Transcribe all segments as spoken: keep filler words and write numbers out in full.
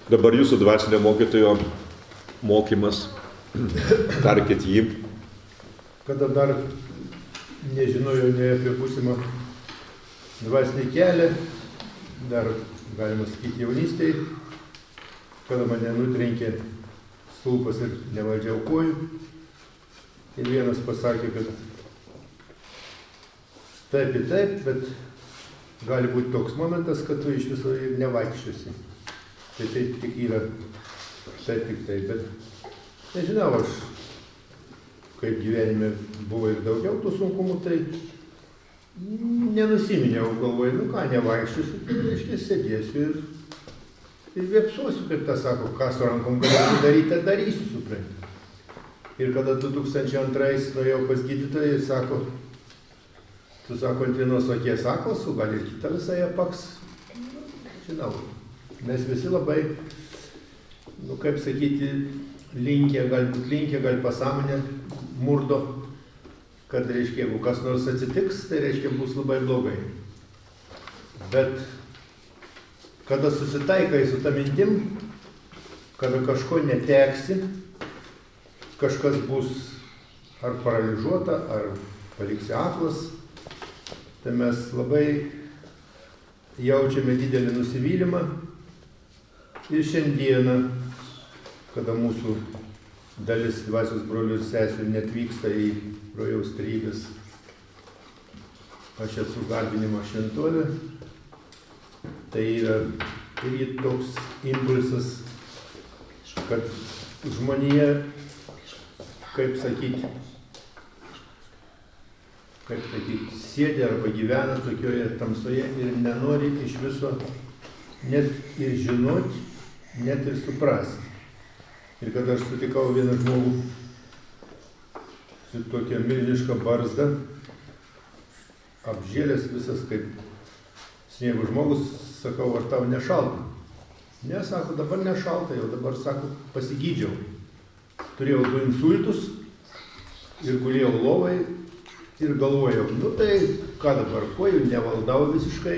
Dabar jūsų dvasinio mokytojo mokymas, tarkit jį. Kada dar nežinojau nei apie būsimą dvasinį kelią, dar, galima sakyti, jaunystėje, kada mane nutrenkė stulpas ir nevaldžiau kojų. Ir vienas pasakė, kad taip ir taip, bet gali būti toks momentas, kad tu iš viso ir nevaikščiosi. Tai tai tik yra, tai tik tai, bet nežinau, aš kaip gyvenime buvo ir daugiau tų sunkumų, tai nenusiminiau, galvoju, nu ką, nevaikščiosiu, tai reiškia sėdėsiu ir, ir vėpsuosiu, kaip tas sako, ką su rankom galėsiu daryti, tai darysiu, suprantu. Ir kada du tūkstančiai antrais nuėjau pas gydytoją ir sako, tu sako, ant vienos akies aklas, o gal ir kitą visai apaks. Žinau, mes visi labai, nu kaip sakyti, linkę, galbūt linkę, gal pasąmonę murdo, kad reiškia, jeigu kas nors atsitiks, tai reiškia bus labai blogai. Bet kada susitaikai su ta mintim, kada kažko neteksi, kažkas bus ar paralyžuota, ar paliksi aklas, tai mes labai jaučiame didelį nusivylimą. Ir šiandieną, kada mūsų dalis dvasios brolių ir sesių netvyksta į rojaus trybės, aš esu garbinimo šventovė, tai yra ir toks impulsas, kad žmonija, kaip sakyti, kaip sakyti, sėdi arba gyvena tokioje tamsoje ir nenori iš viso net ir žinoti, net ir suprasti. Ir kada aš sutikau vieną žmogų su tokia milžiniška barzda, apžėlęs visas kaip sniego žmogus, sakau, ar tau nešalta? Ne, sako, dabar nešalta, jau dabar, sako, pasigydžiau. Turėjau du insultus ir gulėjau lovai ir galvojau, nu tai ką dabar, kojų nevaldau visiškai.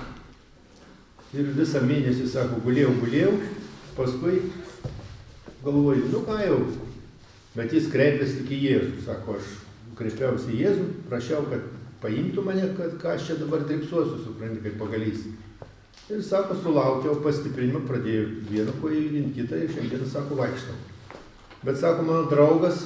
Ir visą mėnesį, sako, gulėjau, gulėjau, paskui galvoju, nu ką jau, bet jis kreipėsi tik į Jėzų, sako, aš kreipiausi į Jėzų, prašiau, kad paimtų mane, kad ką aš čia dabar tripsuosiu, supranti, kaip pagalys. Ir sako, sulaukiau pastiprinimą, pradėjau vieną koją judinti kitą ir šiandien, sako, vaikštau. Bet, sako, mano draugas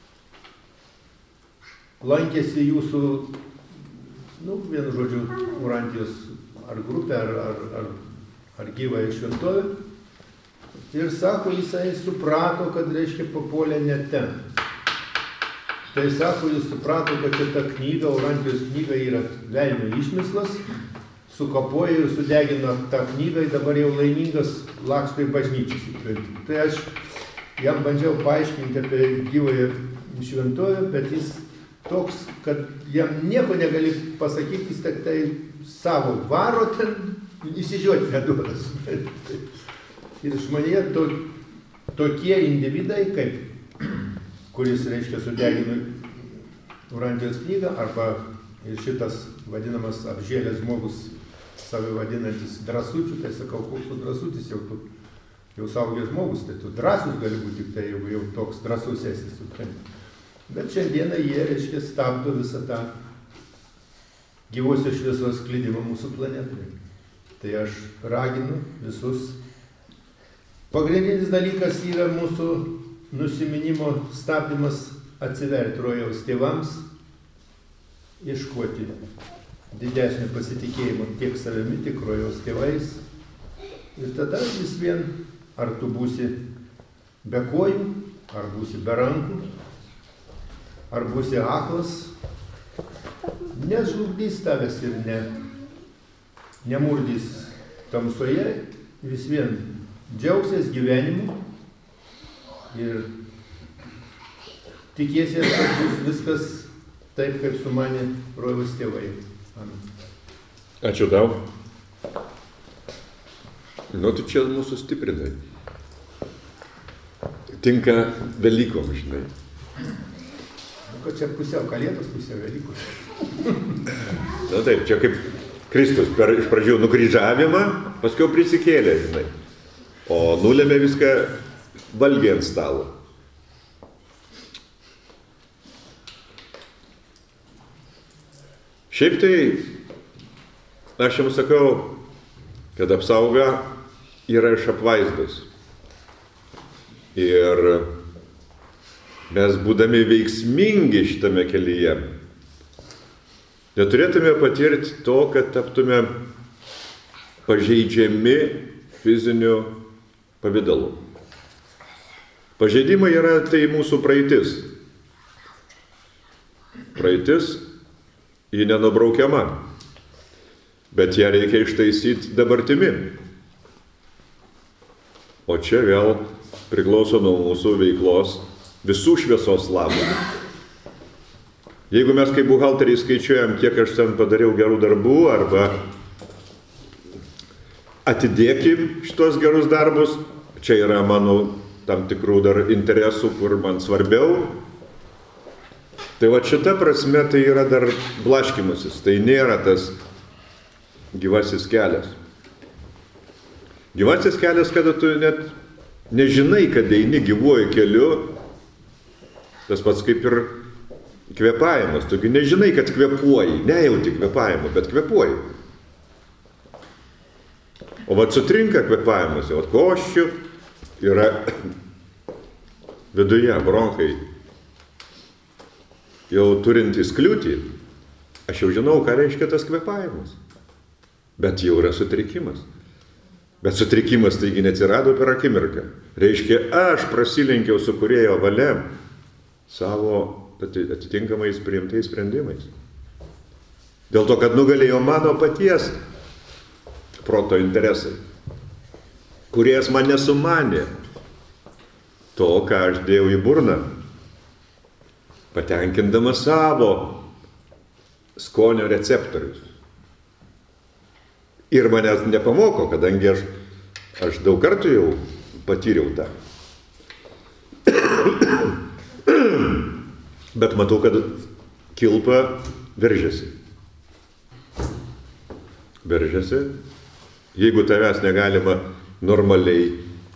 lankėsi jūsų, nu, vienu žodžiu, Urantijos ar grupę, ar, ar, ar, ar gyvąją šventovę. Ir, sako, jisai suprato, kad, reiškia, papuolė ne ten. Tai, sako, jis suprato, kad šita knyga, Urantijos knyga yra velnio išmislas, sukapojo ir sudegino tą knygą ir dabar jau laimingas laksto į bažnyčią. Tai aš jam bandžiau paaiškinti apie gyvąją šventovę, bet jis toks, kad jam nieko negali pasakyti, jis tik tai savo varo ten, įsižiūrėti neduodas. Ir žmonėje to, tokie individai, kaip, kuris, reiškia, sudegino Urantijos knygą, arba ir šitas vadinamas apžėlęs žmogus, savi vadinantis drąsučiu, tai sakau, koks tu drąsutis, jau tu jau saugęs žmogus, tai tu drąsus gali būti tik tai, jeigu jau toks drąsus esi supranti. Bet šiandieną jie, reiškia, stabdo visą tą gyvosios šviesos sklidimą mūsų planetoje. Tai aš raginu visus. Pagrindinis dalykas yra mūsų nusiminimo stabdymas, atsiverti rojaus tėvams, ieškoti didesnio pasitikėjimo tiek savimi, tiek rojaus tėvais. Ir tada vis vien, ar tu būsi be kojų, ar būsi be rankų, ar būsi aklas, nežlugdys tavęs ir ne, nemurdys tamsoje, vis vien džiaugsies gyvenimu ir tikėsies, kad bus viskas taip, kaip sumanė rojaus tėvai. Amen. Ačiū tau. Nu, tu čia mūsų stiprinai. Tinka Velykom, žinai. Nu, kad čia pusiau Kalėdos, pusiau Velykos. Na taip, čia kaip Kristus per iš pradžių nukryžiavimą, paskui prisikėlė, žinai. O nulėmė viską valgiai ant stalo. Šiaip tai, aš jums sakau, kad apsauga yra iš apvaizdos. Ir mes, būdami veiksmingi šitame kelyje, neturėtume patirti to, kad taptume pažeidžiami fiziniu pavidalu. Pažeidimai yra tai mūsų praeitis. Praeitis, ji nenubraukiama, bet ją reikia ištaisyti dabartimi. O čia vėl priklauso nuo mūsų veiklos visų šviesos labų. Jeigu mes kaip buhalteriai skaičiuojam, kiek aš ten padariau gerų darbų, arba atidėkim šitos gerus darbus, čia yra mano tam tikrų dar interesų, kur man svarbiau. Tai va šita prasme tai yra dar blaškymasis, tai nėra tas gyvasis kelias. Gyvasis kelias, kada tu net nežinai, kad eini gyvuoju keliu, tas pats kaip ir kvėpavimas. Tugi nežinai, kad kvėpuoji, nejauti kvėpavimo, bet kvėpuoji. O vat sutrinka kvėpavimas, vat koščių yra viduje, bronchai, jau turintys kliūtį, aš jau žinau, ką reiškia tas kvėpavimas. Bet jau yra sutrikimas. Bet sutrikimas taigi neatsirado per akimirką. Reiškia, aš prasilenkiau su kūrėjo valia savo atitinkamais priimtais sprendimais. Dėl to, kad nugalėjo mano paties proto interesai. Kūrėjas man nesumanė to, ką aš dėjau į burną, patenkindamas savo skonio receptorius. Ir manęs nepamoko, kadangi aš, aš daug kartų jau patyriau tą. Bet matau, kad kilpa veržiasi. Veržiasi. Jeigu tavęs negalima normaliai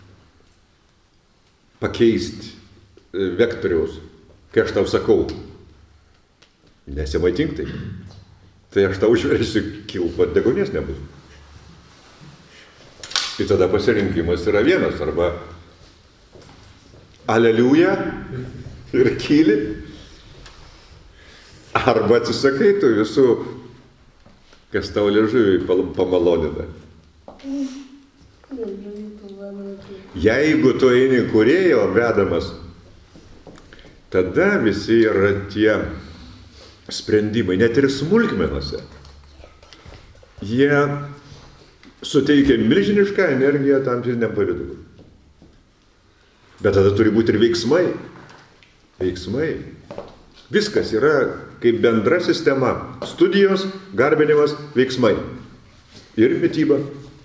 pakeisti vektoriaus, kai aš tau sakau, nesimaitink tai, tai aš tau užversiu kilpą, degonės nebus. Ir tada pasirinkimas yra vienas, arba aleliuja ir kyli, arba atsisakai tu visų, kas tau liežuvį pamalonina. Jeigu tu eini kūrėjo vedamas, tada visi yra tie sprendimai, net ir smulkmenose. Jie suteikia milžinišką energiją tam fiziniam pavidalui. Bet tada turi būti ir veiksmai. Veiksmai. Viskas yra kaip bendra sistema. Studijos, garbinimas, veiksmai. Ir mityba.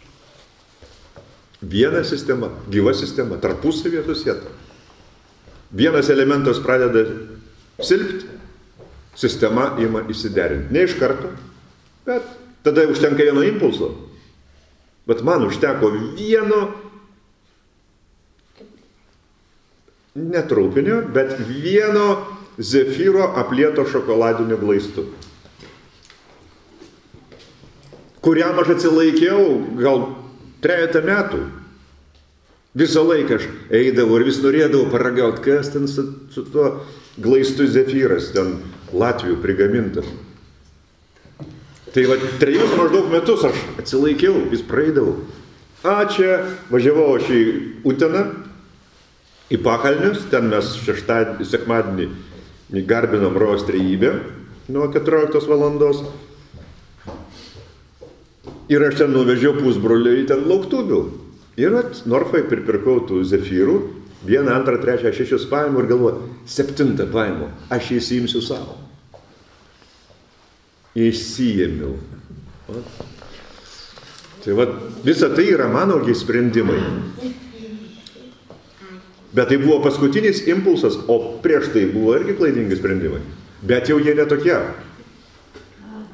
Viena sistema, gyva sistema, tarpusavyje susieta. Vienas elementas pradeda silpti, sistema ima įsiderinti. Ne iš karto, bet tada užtenka vieno impulso. Bet man užteko vieno, ne trupinio, bet vieno zefyro aplieto šokoladiniu glaistu. Kuriam aš atsilaikiau gal trejetą metų. Visą laiką aš eidavau ir vis norėdavau paragauti, kas ten su, su tuo glaistu zefyras, ten Latvijų prigamintas. Tai va, trejus maždaug metus aš atsilaikiau, vis praeidavau. A, čia važiavau aš į Uteną, į Pakalnius, ten mes šeštadienį, sekmadienį garbinom Rojaus trejybę nuo keturioliktos valandos. Ir aš ten nuvežiau pusbrolį į ten lauktuvių. Ir at Norfai pripirkau tų zefyrų, vieną, antrą, trečią, šešius paimu ir galvoju, septintą paimu, aš įsiimsiu savo. Įsijėmiau. Tai va, visa tai yra mano sprendimai. Bet tai buvo paskutinis impulsas, o prieš tai buvo irgi klaidingi sprendimai. Bet jau jie netokie.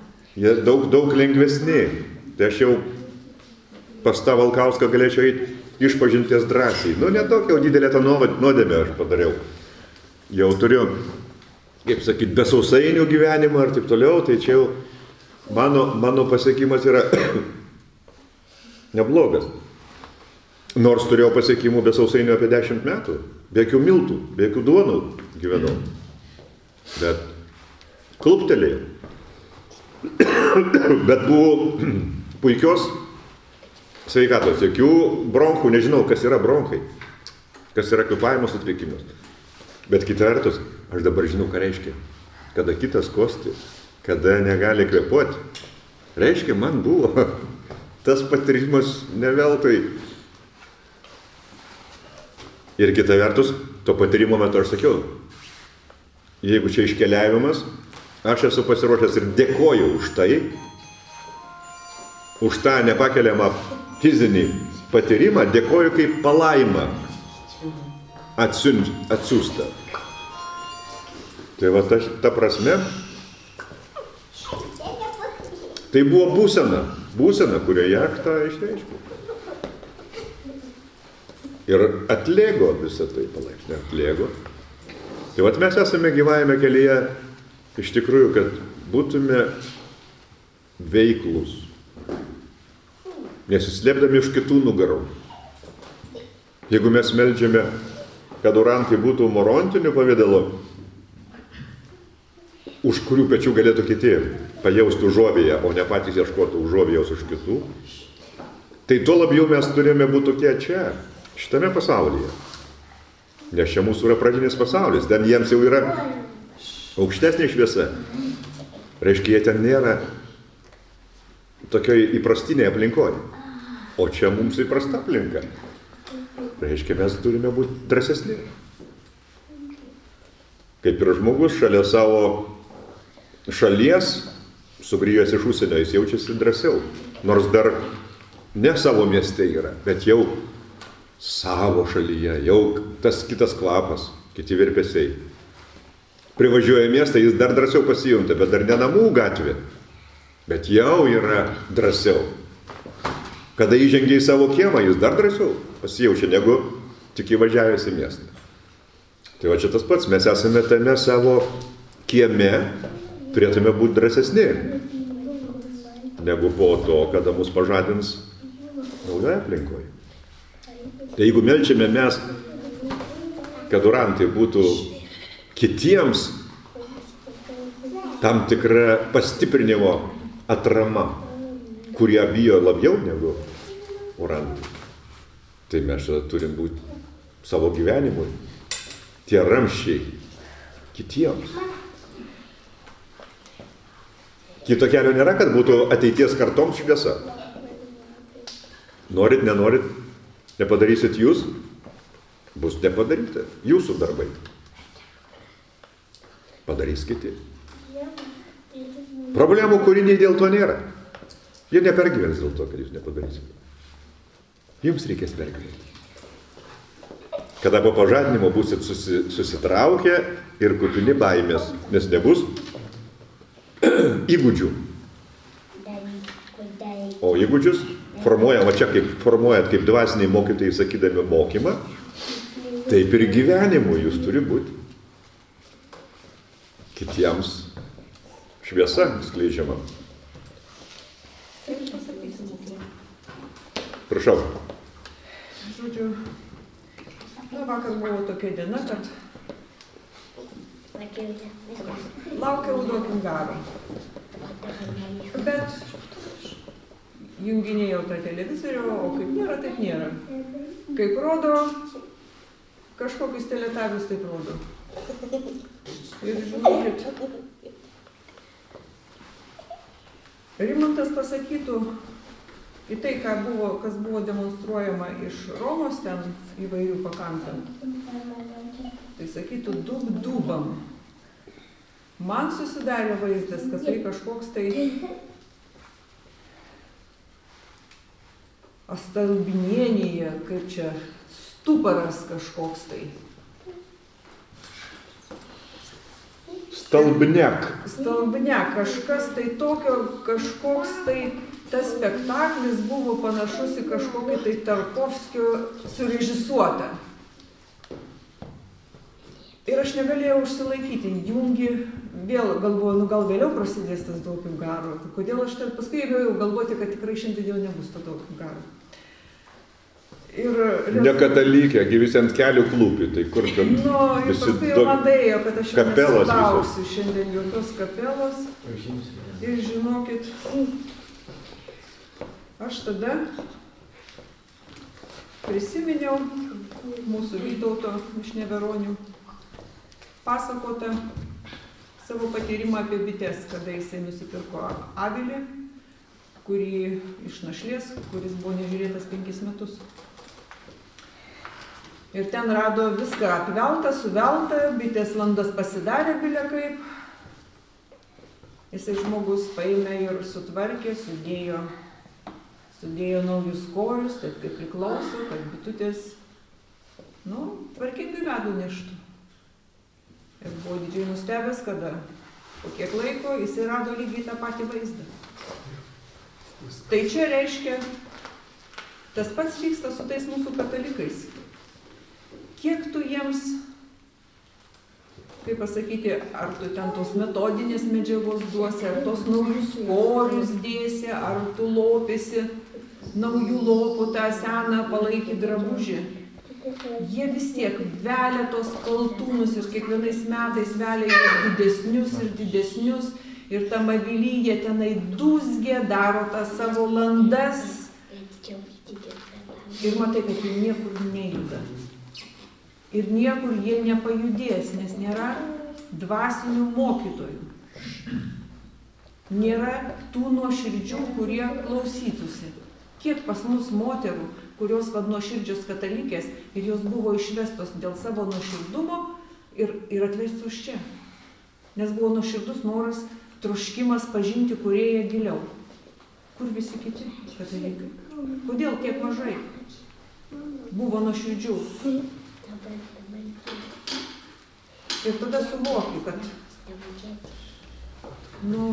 Jie daug, daug lengvesni. Tai aš jau pas tą Valkauską galėčiau eiti išpažinties drąsiai. Nu, nedaug jau didelė tą nuodėmę aš padariau. Jau turiu, kaip sakyti, be sausainių gyvenimą ir taip toliau, tai čia jau mano, mano pasiekimas yra neblogas. Nors turėjau pasiekimų be sausainių apie dešimt metų, be jokių miltų, be jokių duonų gyvenau. Bet kluptelėjau. Bet buvo puikios sveikatos, jokių bronchų, nežinau, kas yra bronchai, kas yra kvėpavimo sutrikimas. Bet kita vertus, aš dabar žinau, ką reiškia, kada kitas kosti, kada negali kvėpuoti. Reiškia, man buvo tas patyrimas ne veltui. Ir kita vertus, to patyrimo metu aš sakiau, jeigu čia iškeliavimas, aš esu pasiruošęs ir dėkoju už tai, už tą nepakeliamą fizinį patyrimą, dėkoju kaip palaimą atsiųstą. Tai va ta, ta prasme, tai buvo būsena, būsena, kurioje aš tą išreiškiau. Ir atlėgo visą tai palaipsniui, atlėgo. Tai vat mes esame gyvajame kelyje iš tikrųjų, kad būtume veiklus, nesislėpdami iš kitų nugarų. Jeigu mes meldžiame, kad orantai būtų morontiniu pavidalu, už kurių pečių galėtų kiti pajausti užuovėją, o ne patys ieškotų užuovėjos už kitų, tai tuo labiau mes turime būti tokie čia, šitame pasaulyje. Nes čia mūsų yra pradinis pasaulis, ten jiems jau yra aukštesnė šviesa. Reiškia, jie ten nėra tokioj įprastinėje aplinkoje. O čia mums įprasta aplinka. Reiškia, mes turime būti drąsesni. Kaip ir žmogus šalia savo šalies, sugrįžęs iš užsienio, jis jaučiasi drąsiau. Nors dar ne savo mieste yra, bet jau savo šalyje, jau tas kitas kvapas, kiti virpesiai. Privažiuoja miestą, jis dar drąsiau pasijunta, bet dar ne namų gatvė, bet jau yra drąsiau. Kada įžengia į savo kiemą, jis dar drąsiau pasijaučia, negu tik įvažiavęs į miestą. Tai va čia tas pats, mes esame tame savo kieme, turėtume būti drąsesni, negu po to, kada mus pažadins naujoje aplinkoje. Tai jeigu melčiame mes, kad orantai būtų kitiems tam tikra pastiprinimo atrama, kurie bijo labiau negu orantai, tai mes turim būti savo gyvenimui tie ramščiai kitiems. Kito kelio nėra, kad būtų ateities kartoms šviesa. Norit, nenorit, nepadarysit jūs, bus nepadaryta jūsų darbai. Padarys kiti. Problemų kūriniai dėl to nėra. Jie nepergyvens dėl to, kad jūs nepadarysit. Jums reikės pergyventi. Kada po pažadinimo būsit susi, susitraukę ir kupini baimės, nes nebus įgūdžių. O įgūdžius formuoja, va čia kaip formuojat kaip dvasiniai mokytojai sakydami mokymą, taip ir gyvenimu jūs turi būti. Kitiems šviesa skleidžiama. Prašau. Žodžiu, na, vakar buvo tokia diena, kad laukiau duokim garo. Bet junginėjau tą televizorių, o kaip nėra, taip nėra. Kaip rodo, kažkokius teletavius taip rodo. Ir žinokit, Rimantas pasakytų į tai, ką buvo, kas buvo demonstruojama iš Romos ten įvairių pakantant. Tai sakytų dub dubam. Man susidarė vaizdas, kad tai kažkoks tai astalbinėnyje, kaip čia stuparas kažkoks tai. Stalbniak. Stalbniak, kažkas tai tokio, kažkoks tai tas spektaklis buvo panašus į kažkokį tai Tarkovskio surežisuotą. Ir aš negalėjau užsilaikyti, jungi, vėl galvoju, nu gal vėliau prasidės tas daug garo. Kodėl aš ten paskui galėjau galvoti, kad tikrai šiandien jau nebus to daug garo. Ir... Nekatalikė, gi visi ant kelių klūpi, tai kur ten... Nu, ir paskui jau madėjo, kad aš jau nesudausiu šiandien jokios kapelos. Ir žinokit, aš tada prisiminiau mūsų Vytauto iš Neveronių pasakotą savo patyrimą apie bites, kada jisai nusipirko avilį, kurį iš našlės, kuris buvo nežiūrėtas penkis metus. Ir ten rado viską apveltą, suveltą, bitės landas pasidarė bile kaip. Jisai žmogus paėmė ir sutvarkė, sudėjo, sudėjo naujus korius, taip kaip priklauso, kad bitutės, nu, tvarkingai medų neštų. Ir buvo didžiai nustebęs, kada po kiek laiko jisai rado lygiai tą patį vaizdą. Tai čia reiškia, tas pats vyksta su tais mūsų katalikais. Kiek tu jiems, kaip pasakyti, ar tu ten tos metodinės medžiagos duosi, ar tos naujus korius dėsi, ar tu lopėsi naujų lopų tą seną palaikį drabužį. Jie vis tiek velia tos kaltūnus ir kiekvienais metais velia juos didesnius ir didesnius ir tam avilyje tenai dūzgė, daro tas savo landas ir matai, kad jie niekur nejuda. Ir niekur jie nepajudės, nes nėra dvasinių mokytojų. Nėra tų nuoširdžių, kurie klausytųsi. Kiek pas mus moterų, kurios vad nuoširdžios katalikės ir jos buvo išvestos dėl savo nuoširdumo ir, ir atvestos čia. Nes buvo nuoširdus noras, troškimas pažinti kūrėją giliau. Kur visi kiti katalikai? Kodėl tiek mažai buvo nuoširdžių? Ir tada suvoki, kad nu,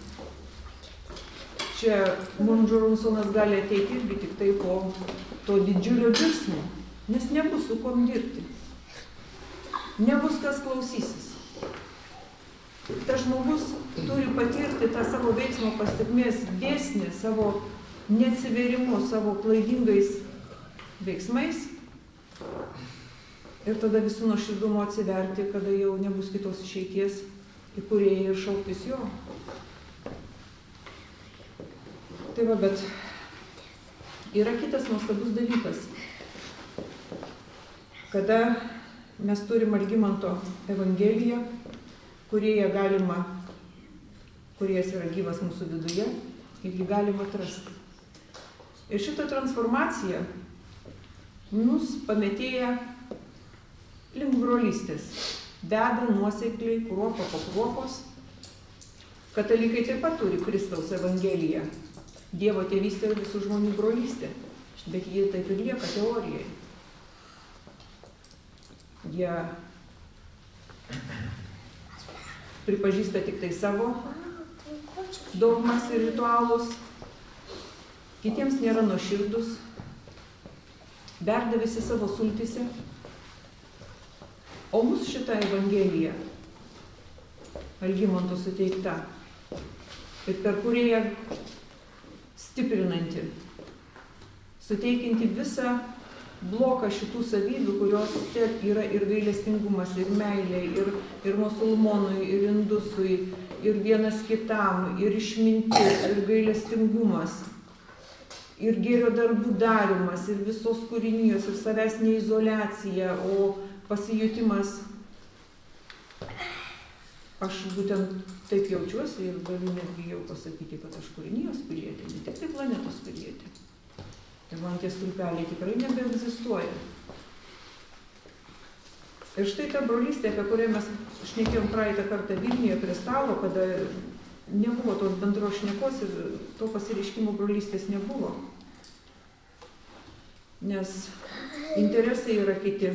čia Monžurunsonas gali ateiti irgi tik tai po to didžiulio virsmo, nes nebus su kom dirbti. Nebus kas klausysis. Tas žmogus turi patirti tą savo veiksmo pasekmės dėsnį, savo neatsivėrimu, savo klaidingais veiksmais ir tada visų nuoširdumo atsiverti, kada jau nebus kitos išeities į kūrėją ir šauktis jo. Tai va, bet yra kitas nuostabus dalykas. Kada mes turim Algimanto Evangeliją, kurioje galima, kurijas yra gyvas mūsų viduje, ir jį galima atrasti. Ir šitą transformaciją mus pametėja link brolystės. Deda nuosekliai, kruopa po kruopos. Katalikai taip pat turi Kristaus Evangeliją. Dievo tėvystė ir visų žmonių brolystė, bet jie taip ir lieka teorijai. Jie pripažįsta tik tai savo dogmas ir ritualus, kitiems nėra nuoširdus, berda visi savo sultyse, o mūsų šita Evangelija, Algimanto suteikta, ir per kurioje stiprinanti, suteikinti visą bloką šitų savybių, kurios yra ir gailestingumas, ir meilė, ir, ir musulmonui, ir indusui, ir vienas kitam, ir išmintis, ir gailestingumas, ir gėrio darbų darymas, ir visos kūrinijos, ir savęs neizoliacija, o pasijutimas. Aš būtent taip jaučiuosi ir galiu netgi jau pasakyti, kad aš kūrinijos pilietė, ne tik tai planetos pilietė. Ir man tie stulpeliai tikrai nebeegzistuoja. Ir štai ta brolystė, apie kurią mes šnekėjom praeitą kartą Vilniuje prie stalo, kada nebuvo tos bendros šnekos ir to pasireiškimo brolystės nebuvo. Nes interesai yra kiti.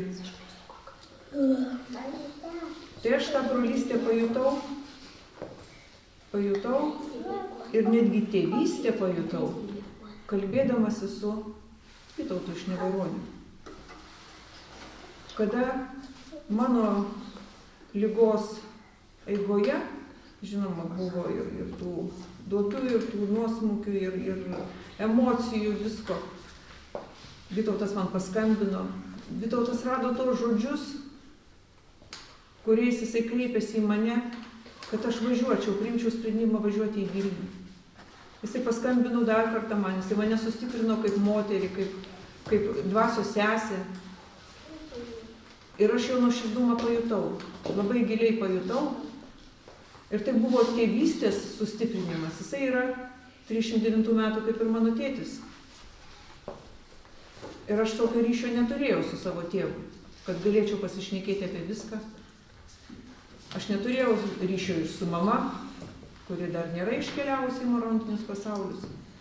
Tai aš tą brolystę pajutau, pajutau ir netgi tėvystę pajutau, kalbėdamasi su Vytautu iš Nevaironių. Kada mano ligos eigoje, žinoma, buvo ir, ir tų duobių, ir tų nuosmukių, ir, ir emocijų, visko. Vytautas man paskambino. Vytautas rado tos žodžius, kuriais jisai kreipėsi į mane, kad aš važiuočiau, priimčiau sprendimą važiuoti į Vilnių. Jisai paskambino dar kartą man, jisai mane sustiprino kaip moterį, kaip, kaip dvasios sesė. Ir aš jo nuoširdumą pajutau, labai giliai pajutau. Ir tai buvo tėvystės sustiprinimas. Jisai yra trisdešimt devintų metų kaip ir mano tėtis. Ir aš tokio ryšio neturėjau su savo tėvu, kad galėčiau pasišnekėti apie viską. Aš neturėjau ryšio ir su mama, kuri dar nėra iškeliavusi į morontinius pasaulius.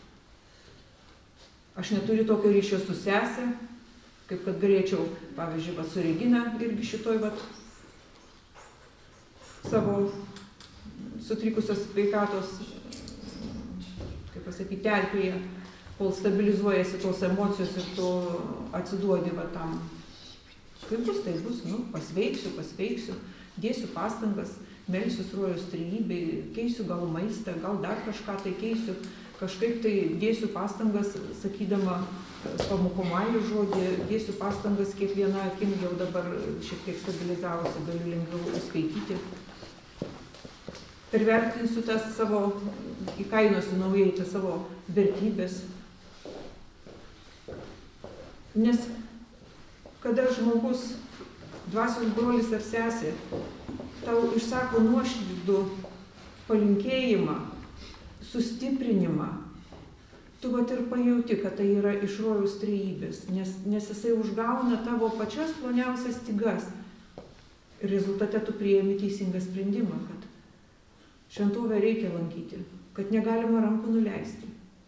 Aš neturiu tokio ryšio su sesė, kaip kad galėčiau, pavyzdžiui, va, su Regina irgi šitoj va, savo sutrikusios sveikatos, kaip pasakyti, terpėje, kol stabilizuojasi tos emocijos ir tu atsiduodi va tam. Kaip bus, tai bus, nu, pasveiksiu, pasveiksiu, dėsiu pastangas, melsiu rojaus trejybei, keisiu gal maistą, gal dar kažką tai keisiu, kažkaip tai dėsiu pastangas, sakydama pamokomąjį žodį, dėsiu pastangas kiekvieną akim, jau dabar šiek tiek stabilizavosi, galiu lengviau skaityti. Pervertinsiu tas savo, įkainosiu naujai tas savo vertybės. Nes kada žmogus, dvasios brolis ar sesė, tau išsako nuoširdų palinkėjimą, sustiprinimą, tu vat ir pajauti, kad tai yra iš rojaus trejybės, nes, nes jisai užgauna tavo pačias ploniausias stygas. Ir rezultate tu priėmi teisingą sprendimą, kad šventovę reikia lankyti, kad negalima rankų nuleisti,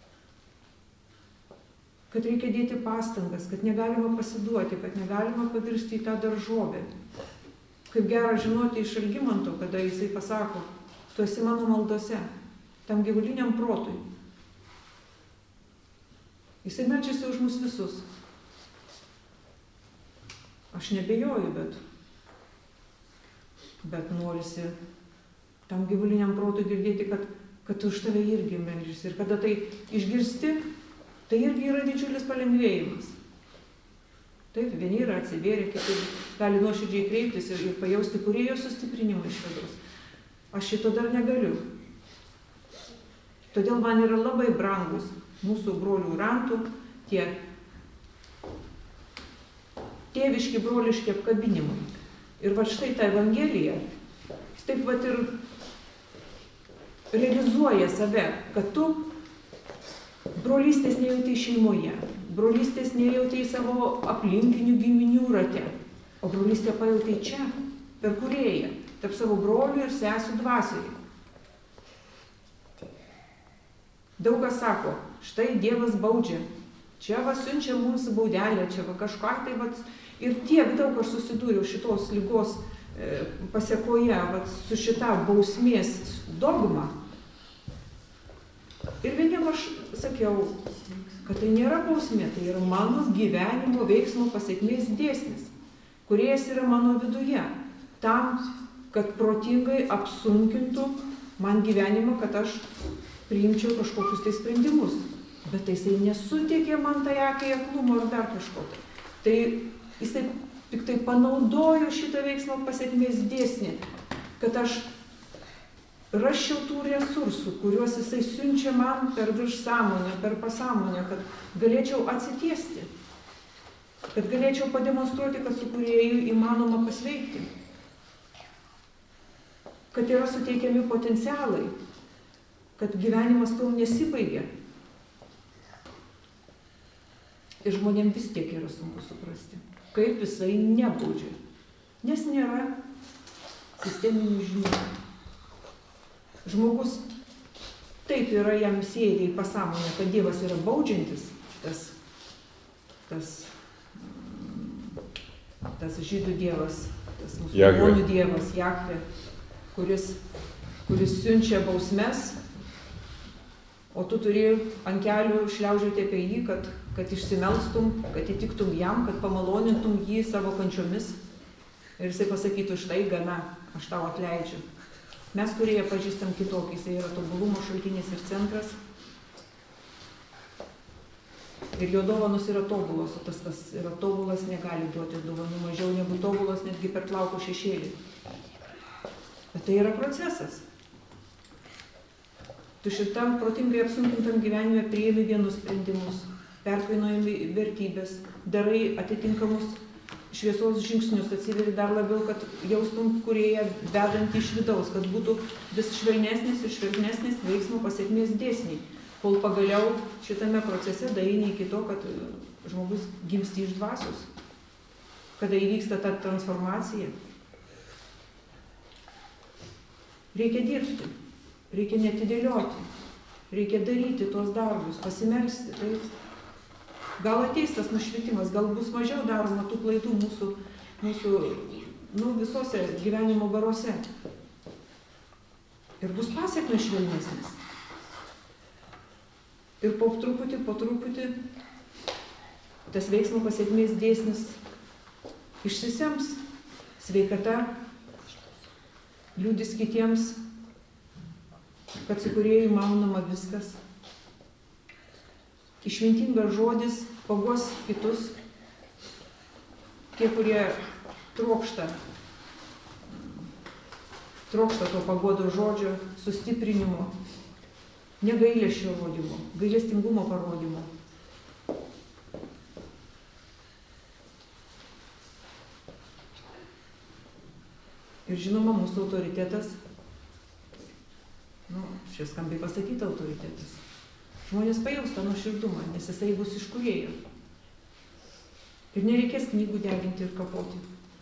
kad reikia dėti pastangas, kad negalima pasiduoti, kad negalima pavirsti į tą daržovę. Kaip gera žinoti iš Algimanto, kada jisai pasako, tu esi mano maldose, tam gyvuliniam protui. Jisai meldžiasi už mus visus. Aš nebejoju, bet, bet norisi tam gyvuliniam protui girdėti, kad, kad už tave irgi meldžiasi. Ir kada tai išgirsti, tai irgi yra didžiulis palengvėjimas. Taip, vieni yra atsivėrę, kiti gali nuoširdžiai kreiptis ir, ir pajausti kūrėjo sustiprinimą iš vidaus. Aš šito dar negaliu. Todėl man yra labai brangus mūsų brolių rantų tie tėviški, broliški apkabinimai. Ir va štai ta Evangelija, taip va ir realizuoja save, kad tu brolystės nejautai šeimoje, brolystės nejautai savo aplinkinių giminių rate, o brolystę pajautai čia, per kūrėją, tarp savo brolių ir sesių dvasioje. Daug kas sako, štai Dievas baudžia, čia va siunčia mums baudelę, čia va kažką tai va. Ir tiek daug aš susidūriau šitos ligos e, pasiekoje va, su šita bausmės dogma. Ir vieniem aš sakiau, kad tai nėra bausmė, tai yra mano gyvenimo veiksmo pasiekmės dėsnis, kuriejas yra mano viduje, tam, kad protingai apsunkintų man gyvenimą, kad aš priimčiau kažkokius tai sprendimus. Bet tai jisai nesuteikė man tai akiai aklumo ar dar kažko. Tai jisai tik tai panaudojo šitą veiksmo pasiekmės dėsnį, kad aš rasčiau tų resursų, kuriuos jisai siunčia man per virš sąmonę, per pasąmonę, kad galėčiau atsitiesti, kad galėčiau pademonstruoti, kad su kūrėju įmanoma pasveikti, kad yra suteikiami potencialai, kad gyvenimas tau nesibaigia. Ir žmonėm vis tiek yra sunku suprasti, kaip jisai nebaudžia, nes nėra sisteminių žinių. Žmogus taip yra jam sėdė į pasąmonę, kad Dievas yra baudžiantis, tas, tas, tas žydų dievas, tas musulmonų dievas, Jahvė, kuris, kuris siunčia bausmes o tu turi ant kelių šliaužioti apie jį, kad, kad išsimelstum, kad įtiktum jam, kad pamalonintum jį savo kančiomis. Ir jisai pasakytų, štai gana, aš tau atleidžiu. Mes, kurie pažįstam kitokį, jisai yra tobulumo šaltinis ir centras. Ir jo dovanos yra tobulos, o tas, kas yra tobulas, negali duoti dovanų mažiau negu tobulas, netgi per plauko šešėlį. Bet tai yra procesas. Tu šitam protingai apsunkintam gyvenime priimi vienus sprendimus, perkainojami vertybės, darai atitinkamus šviesos žingsnius, atsiveri dar labiau, kad jaustum kūrėją vedant iš vidaus, kad būtų vis švelnesnis ir švelnesnis veiksmo pasiekmės dėsniai, kol pagaliau šitame procese daeini iki to, kad žmogus gimsti iš dvasios, kada įvyksta ta transformacija. Reikia dirbti, reikia netidėlioti, reikia daryti tuos darbus, pasimelsti. Taip. Gal ateis tas nušvitimas, gal bus mažiau daroma tų klaidų mūsų, mūsų nu, visose gyvenimo baruose. Ir bus pasiekmes švelnesnis. Ir po truputį, po truputį tas veiksmo pasiekmės dėsnis išsisems. Sveikata liudys kitiems, kad su kūrėju įmanoma viskas. Išmintingas žodis paguos kitus, tie, kurie trokšta, trokšta to paguodo žodžio sustiprinimo, negailesčio rodymo, gailestingumo parodymo. Ir žinoma, mūsų autoritetas, nu, šis skambiai pasakyti autoritetas. Žmonės pajaus tą nuoširdumą, nes jisai bus iš kūrėjo. Ir nereikės knygų deginti ir kapoti.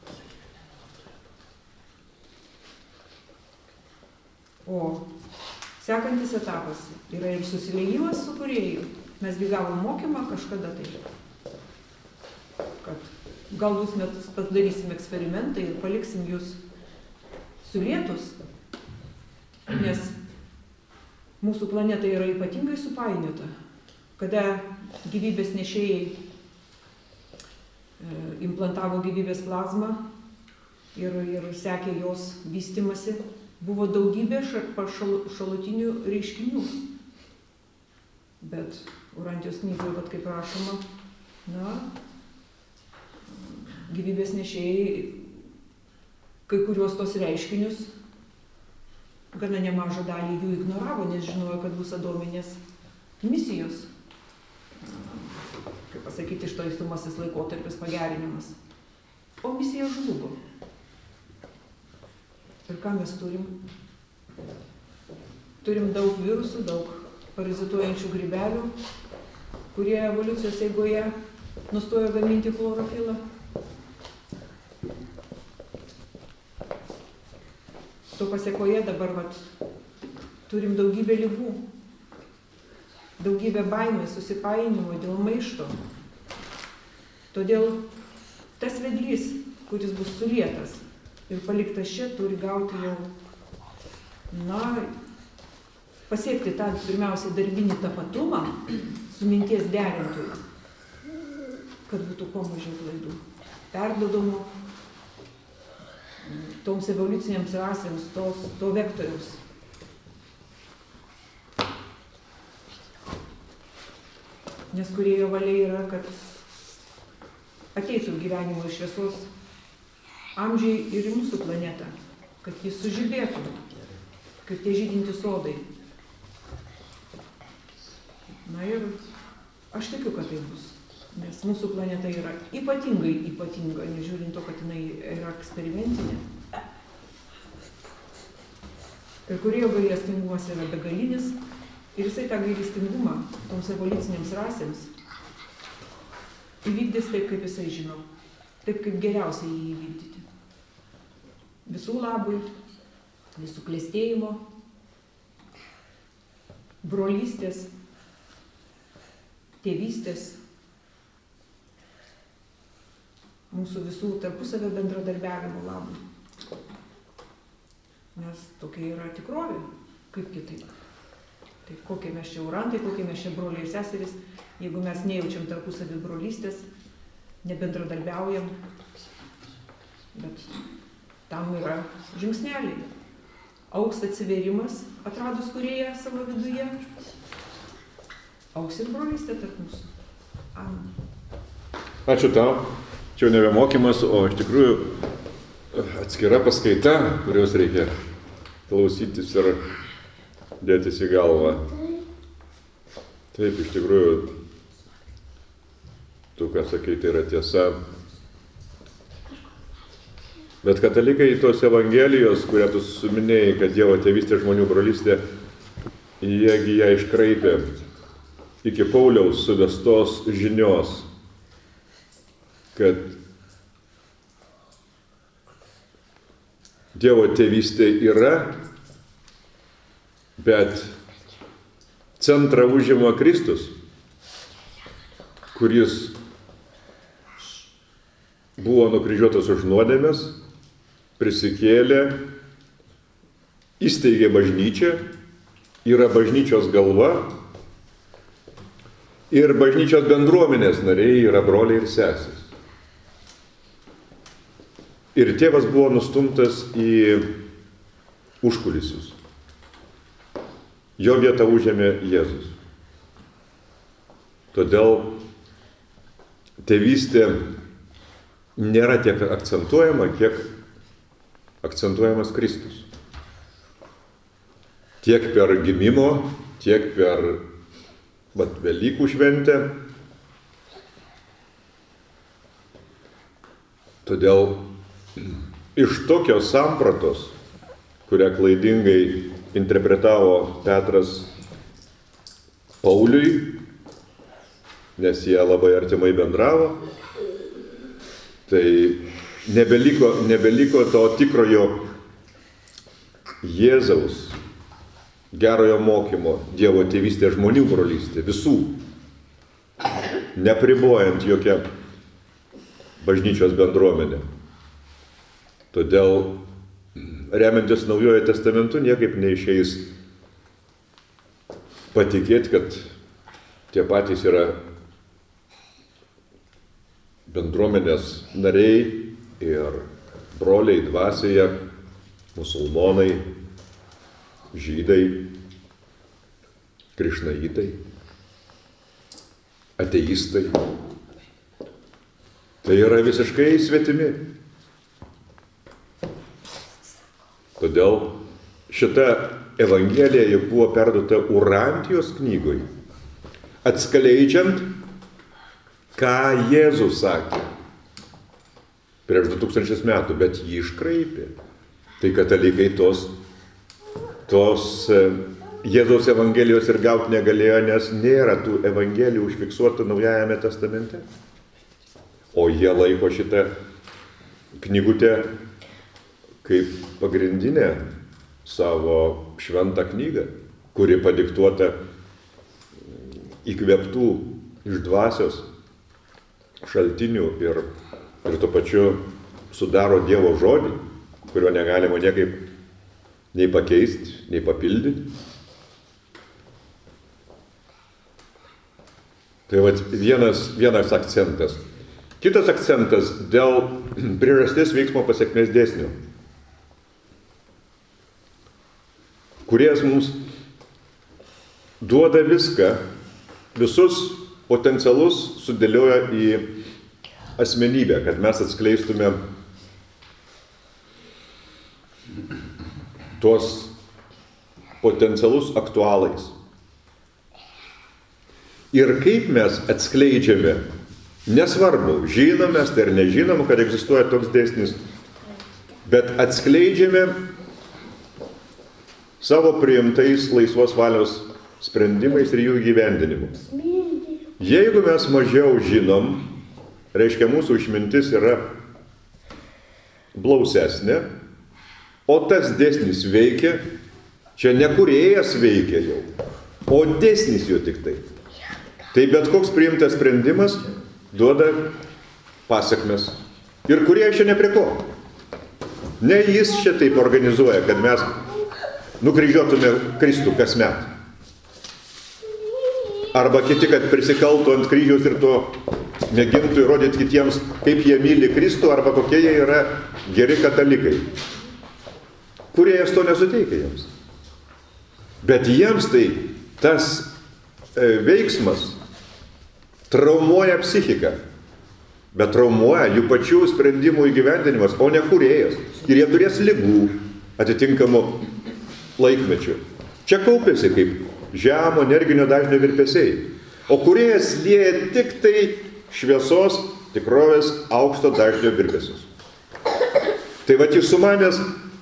O sekantis etapas yra ir susiliejimas su kūrėju. Mesgi gavom mokymą kažkada tai, kad galbūt mes padarysim eksperimentą ir paliksim jūs sulietus, nes mūsų planeta yra ypatingai supainiota, kada gyvybės nešėjai e, implantavo gyvybės plazmą ir, ir sekė jos vystymasi, buvo daugybė šalutinių reiškinių. Bet Urantijos knygoje, vat kaip rašoma, na, gyvybės nešėjai kai kuriuos tos reiškinius gana nemažą dalį jų ignoravo, nes žinojo, kad bus adominės misijos. Kaip pasakyti, ištaisomasis laikotarpis pagerinimas. O misija žlugo. Ir ką mes turim? Turim daug virusų, daug parazituojančių grybelių, kurie evoliucijos eigoje nustojo gaminti chlorofilą. To pasiekoje dabar vat, turim daugybę ligų, daugybę baimės, susipainimo dėl maišto. Todėl tas vedlys, kuris bus sulietas ir paliktas čia, turi gauti jau, na, pasiekti tą pirmiausiai darbinį tapatumą su minties derintoju, kad būtų kuo mažiau klaidų, perduodamų toms evoliucinėms rasėms, tos, to vektoriaus. Nes kūrėjo valia yra, kad ateitų gyvenimo iš šviesos amžiai ir į mūsų planetą, kad jis sužibėtų, kaip tie žydinti sodai. Na ir aš tikiu, kad tai bus. Nes mūsų planeta yra ypatingai ypatinga, nežiūrint to, kad jinai yra eksperimentinė. Ir kūrėjo gailestingumas yra begalinis. Ir jisai tą gailestingumą toms evoliucinėms rasėms įvykdys taip, kaip jisai žino. Taip, kaip geriausiai jį įvykdyti. Visų labui, visų klestėjimo, brolystės, tėvystės, mūsų visų tarpusavio bendradarbiavimo labui. Nes tokia yra tikrovė, kaip kitaip. Tai kokie mes čia urantai, kokie mes čia broliai ir seserys, jeigu mes nejaučiam tarpusavį brolystės, nebendradarbiaujam, bet tam yra žingsneliai. Augs atsivėrimas, atradus kūrėją savo viduje, augs ir brolystė tarp mūsų. Amen. Ačiū tau. Čia jau nebe mokymas, o iš tikrųjų atskira paskaita, kurios reikia klausytis ir dėtis į galvą. Taip, iš tikrųjų, tu, ką sakai, tai yra tiesa. Bet katalikai tos evangelijos, kurią tu suminėjai, kad Dievo tėvystė žmonių brolystė, jiegi ją iškraipė iki Pauliaus suvestos žinios, kad Dievo tėvystė yra, bet centrą užima Kristus, kuris buvo nukryžiuotas už nuodėmes, prisikėlė, įsteigė bažnyčią, yra bažnyčios galva ir bažnyčios bendruomenės nariai yra broliai ir sesės. Ir tėvas buvo nustumtas į užkulisius. Jo vietą užėmė Jėzus. Todėl tėvystė nėra tiek akcentuojama, kiek akcentuojamas Kristus. Tiek per gimimo, tiek per vat, Velykų šventę. Todėl iš tokios sampratos, kurią klaidingai interpretavo Petras Pauliui, nes jie labai artimai bendravo, tai nebeliko, nebeliko to tikrojo Jėzaus gerojo mokymo, Dievo tėvystė, žmonių brolystė, visų, nepribojant jokią bažnyčios bendruomenę. Todėl, remiantis Naujojo testamentu, niekaip neišeis patikėti, kad tie patys yra bendruomenės nariai ir broliai dvasioje, musulmonai, žydai, krišnaitai, ateistai. Tai yra visiškai svetimi. Todėl šita evangelija jau buvo perduota Urantijos knygoj, atskleidžiant, ką Jėzus sakė prieš du tūkstančius metų, bet jį iškraipė. Tai katalikai tos, tos Jėzaus evangelijos ir gauti negalėjo, nes nėra tų evangelijų užfiksuotų Naujajame testamente. O jie laiko šitą knygutę kaip pagrindinę savo šventą knygą, kuri padiktuota įkvėptų iš dvasios šaltinių ir, ir tuo pačiu sudaro Dievo žodį, kurio negalima niekaip nei pakeisti, nei papildyti. Tai vat vienas, vienas akcentas. Kitas akcentas dėl priežasties veiksmo pasekmės dėsnio. Kūrėjas mums duoda viską, visus potencialus sudėlioja į asmenybę, kad mes atskleistume tuos potencialus aktualais. Ir kaip mes atskleidžiame, nesvarbu, žinom mes tai ar nežinom, kad egzistuoja toks dėsnis, bet atskleidžiame savo priimtais laisvos valios sprendimais ir jų įgyvendinimu. Jeigu mes mažiau žinom, reiškia mūsų išmintis yra blausesnė, o tas dėsnis veikia, čia ne kūrėjas veikia jau, o dėsnis jo tik tai. Tai bet koks priimtas sprendimas duoda pasekmes. Ir kurie čia ne prie ko. Ne jis čia taip organizuoja, kad mes nukryžiuotume Kristų kasmet. arba kiti, kad prisikaltų ant kryžiaus ir to mėgintų įrodyti kitiems, kaip jie myli Kristų, arba kokie jie yra geri katalikai. Kūrėjas to nesuteikia jiems. Bet jiems tai tas e, veiksmas traumuoja psichiką. Bet traumuoja jų pačių sprendimų įgyvendinimas, o ne kūrėjas. Ir jie turės ligų atitinkamų laikmečių. Čia kaupėsi kaip žemo energinio dažnio virpesiai. O kūrėjas lieja tik tai šviesos, tikrovės, aukšto dažnio virpesius. Tai va, jis sumanęs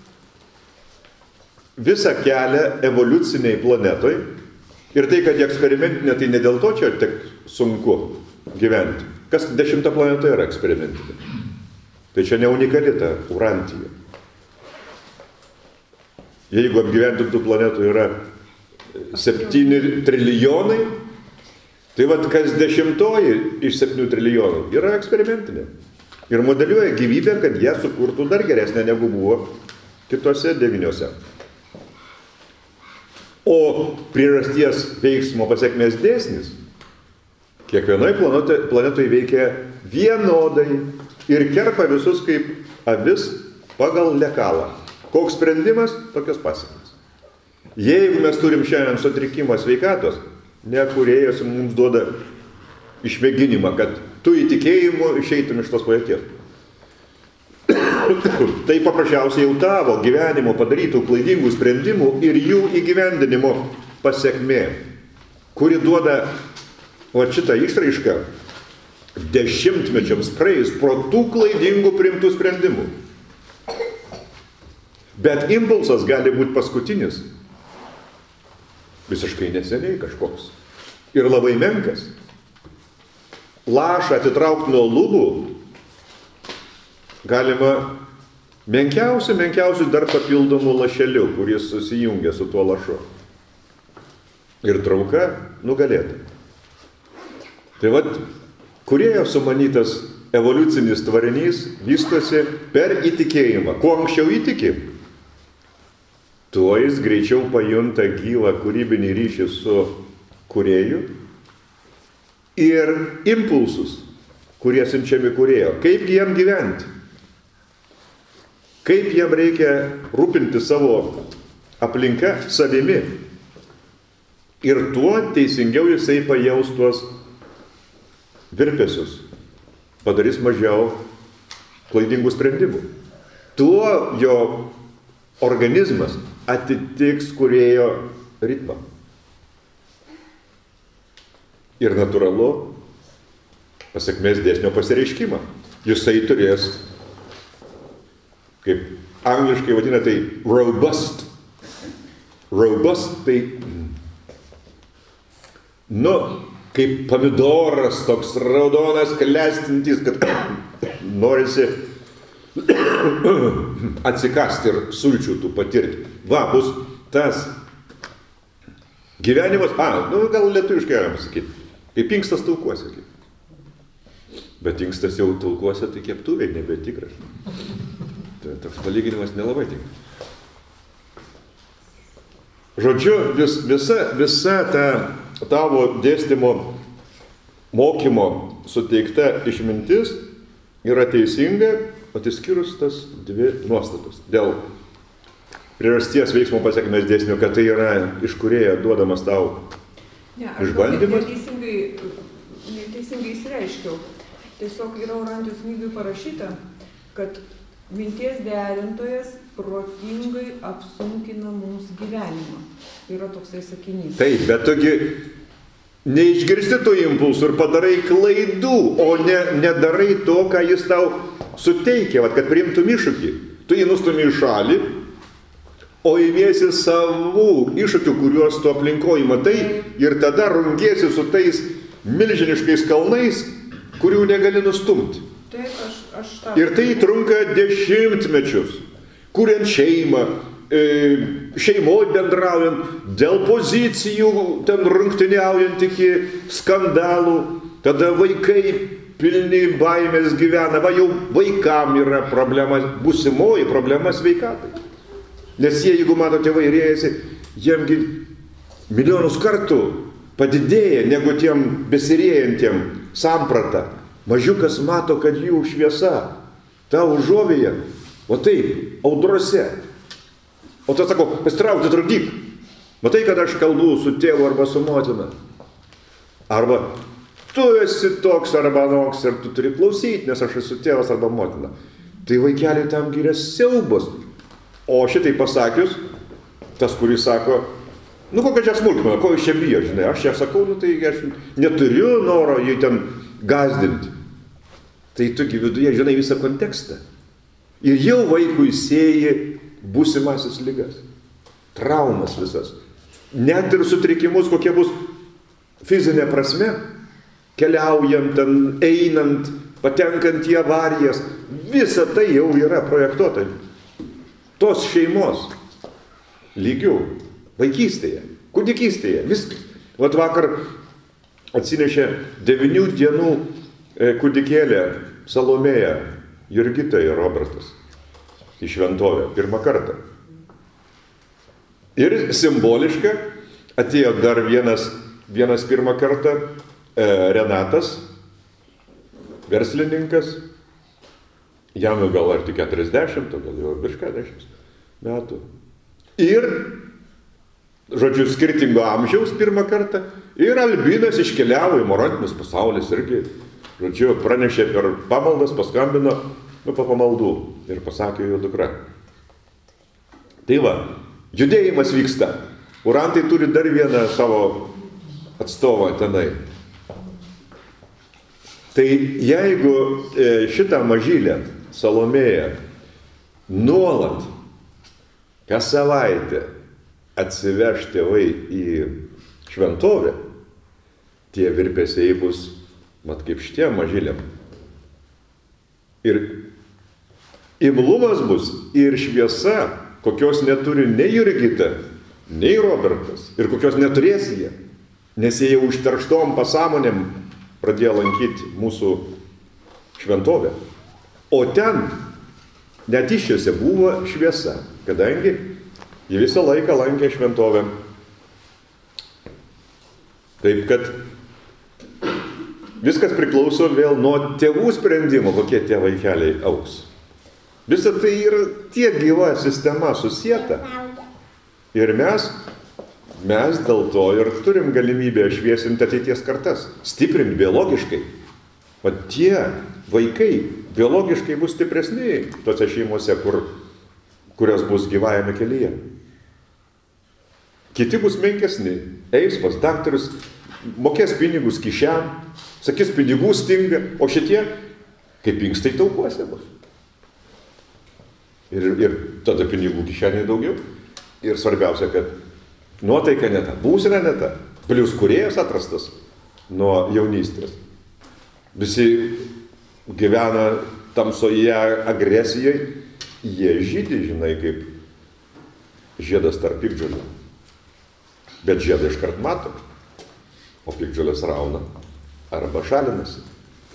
visą kelią evoliuciniai planetoj. Ir tai, kad eksperimentinė, tai ne dėl to čia tik sunku gyventi. Kas dešimta planeta yra eksperimentinė. Tai čia ne unikali ta Urantija. Jeigu apgyventintų planetų yra septyni trilijonai, tai vat kas dešimtoji iš septynių trilijonų yra eksperimentinė. Ir modeliuoja gyvybę, kad jie sukurtų dar geresnę negu buvo kitose devyniose. O priežasties veiksmo pasekmės dėsnis kiekvienoj planetoje veikia vienodai ir kerpa visus kaip avis pagal lekalą. Koks sprendimas, tokios pasekmės. Jeigu mes turim šiandien sutrikimą sveikatos, ne kūrėjas mums duoda išmėginimą, kad tu įtikėjimu išeitum iš tos padėties. Tai paprasčiausiai jau tavo gyvenimo padarytų klaidingų sprendimų ir jų įgyvendinimo pasekmė, kuri duoda o šitą išraišką dešimtmečiams praeis pro tų klaidingų priimtų sprendimų. Bet impulsas gali būti paskutinis, visiškai neseniai kažkoks ir labai menkas. Lašą atitraukti nuo lubų galima menkiausių, menkiausių dar papildomų lašelių, kuris susijungia su tuo lašu. Ir trauka nugalėta. Tai vat, kūrėjo sumanytas evoliucinis tvarinys vystosi per įtikėjimą. Kuo anksčiau įtiki, tuo jis greičiau pajunta gyvą kūrybinį ryšį su kūrėju ir impulsus, kurie siunčiami kūrėjo. Kaip jiem gyventi? Kaip jiem reikia rūpinti savo aplinka savimi? Ir tuo teisingiau jisai pajaus tuos virpesius, padarys mažiau klaidingų sprendimų. Tuo jo organizmas atitiks kūrėjo ritmą. Ir natūralu pasekmės dėsnio pasireiškimą. Jisai turės, kaip angliškai vadina, tai robust. Robust tai, nu, kaip pomidoras, toks raudonas, klestintis, kad norisi atsikasti ir sulčių tų patirti. Va, bus tas gyvenimas, a, nu gal lietuviškai galima sakyti, kaip inkstas taukuose. Bet inkstas jau taukuose, tai keptuvėj nebetikras. Tai toks palyginimas nelabai tinka. Žodžiu, vis, visa, visa ta tavo dėstymo mokymo suteikta išmintis yra teisinga, atiskyrus tas dvi nuostatus. Dėl priežasties veiksmo pasekmės dėsnio, kad tai yra iš kūrėjo duodamas tau ne, išbandymas. Neteisingai, neteisingai įsireiškiau. Tiesiog yra Urantijos knygui parašyta, kad minties derintojas protingai apsunkina mums gyvenimą. Yra toksai sakinys. Taip, bet togi neišgirsti tų impulsų ir padarai klaidų, o ne, nedarai to, ką jis tau suteikia, vat, kad priimtum iššūkį. Tu jį nustumi į šalį, o įmiesi savų iššūkių, kuriuos tu aplinkoji matai, ir tada rungiesi su tais milžiniškais kalnais, kurių negali nustumti. Taip, aš, aš tą... Ir tai trunka dešimtmečius, kuriant šeimą, šeimoje bendraujant, dėl pozicijų, ten rungtyniaujant iki skandalų, tada vaikai pilni baimės gyvena, va jau vaikam yra problema, būsimoji problema sveikatai. Nes jie, jeigu mato tėvai rėjasi, jiemgi milijonus kartų padidėja negu tiem besiriejantiem samprata. Mažiukas mato, kad jų šviesa, ta užuovėja, o taip, audrose. O tas sako, pasitrauk, atrūdyk. Matai, kad aš kalbu su tėvu arba su motina. Arba tu esi toks arba anoks ir tu turi klausyti, nes aš esu tėvas arba motina. Tai vaikeliai tam giria siaubas. O šitai pasakius, tas, kuris sako, nu kokia čia smulkmena, ko iš čia bijo, žinai, aš čia sakau, nu tai aš neturiu noro jį ten gazdinti. Tai tu viduje žinai visą kontekstą. Ir jau vaikui sėji būsimasis ligas, traumas visas. Net ir sutrikimus, kokie bus fizinė prasme, keliaujant, ten, einant, patenkant į avarijas, visa tai jau yra projektuota. Tos šeimos lygių, vaikystėje, kūdikystėje, viskas. Vat vakar atsinešė devynių dienų kūdikėlė Salomėja, Jurgita ir Robertas į šventovę pirmą kartą. Ir simboliška atėjo dar vienas, vienas pirmą kartą e, Renatas, verslininkas, jam gal ar tik keturiasdešimt, gal jau virš keturiasdešimt metų. Ir, žodžiu, skirtingo amžiaus pirmą kartą. Ir Albinas iškeliavo į Morontinis pasaulis irgi, žodžiu, pranešė per pamaldas, paskambino, nu, po pamaldų ir pasakė jo dukra. Tai va, judėjimas vyksta. Urantai turi dar vieną savo atstovą tenai. Tai jeigu šitą mažylę Salomėją nuolat kas savaitę atsiveš tėvai į šventovę, tie virpesiai bus, mat kaip šitie mažylėm. Ir imlumas bus ir šviesa, kokios neturi nei Jurgita, nei Robertas, ir kokios neturės jie, nes jie jau užterštom pasąmonėm pradėjo lankyti mūsų šventovę. O ten net iššiose buvo šviesa, kadangi jie visą laiką lankė šventovę. Taip kad viskas priklauso vėl nuo tėvų sprendimo, kokie tie vaikeliai augs. Visa tai yra tiek gyva sistema susieta. Ir mes, mes dėl to ir turim galimybę šviesinti ateities kartas, stiprinti biologiškai. O tie vaikai biologiškai bus stipresni tose šeimose, kur, kurios bus gyvajame kelyje. Kiti bus menkesni, eis pas daktarus, mokės pinigus kišen, sakys, pinigų stinga, o šitie, kaip inkstai taukuose bus. Ir, ir tada pinigų kišeniai daugiau. Ir svarbiausia, kad nuotaika ne ta, būsena ne ta, plius kūrėjas atrastas nuo jaunystės. Visi gyvena tamsoje agresijai, jie žydi, žinai, kaip žiedas tarp piktžolių. Bet žiedą iškart mato, o piktžolės rauna arba šalinasi.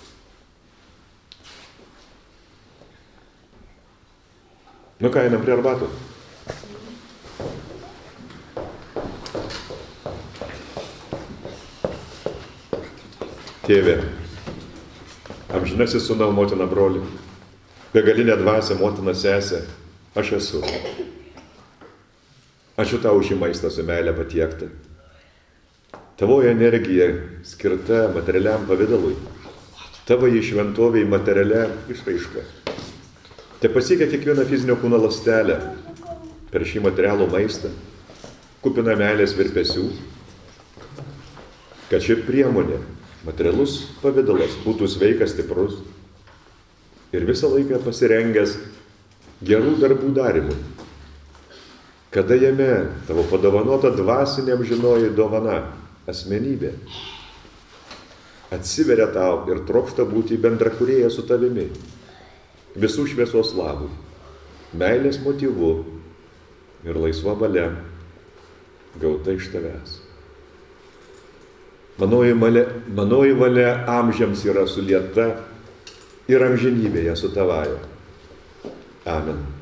Nu ką, einam prie arbatų. Tėve, amžinasis sūnau, motina, broli, begalinė dvasia, motina, sesė, aš esu. Ačiū tau už šį maistą su meilė patiektą. Tavoji energija skirta materialiam pavidalui, tavo į šventoviai materialia išraiška. Te pasiekia kiekvieną fizinio kūno ląstelę per šį materialų maistą, kupina meilės virpesių, kad ši priemonė, materialus pavidalas, būtų sveikas, stiprus ir visą laiką pasirengęs gerų darbų darimui. Kada jame tavo padovanota dvasinė amžinoji dovana, asmenybė, atsiveria tau ir trokšta būti bendrakūrėja su tavimi, visų šviesos labų, meilės motyvu ir laisva valia gauta iš tavęs. Manoji valia, manoji valia amžiams yra sulieta ir amžinybėje su tavaja. Amen.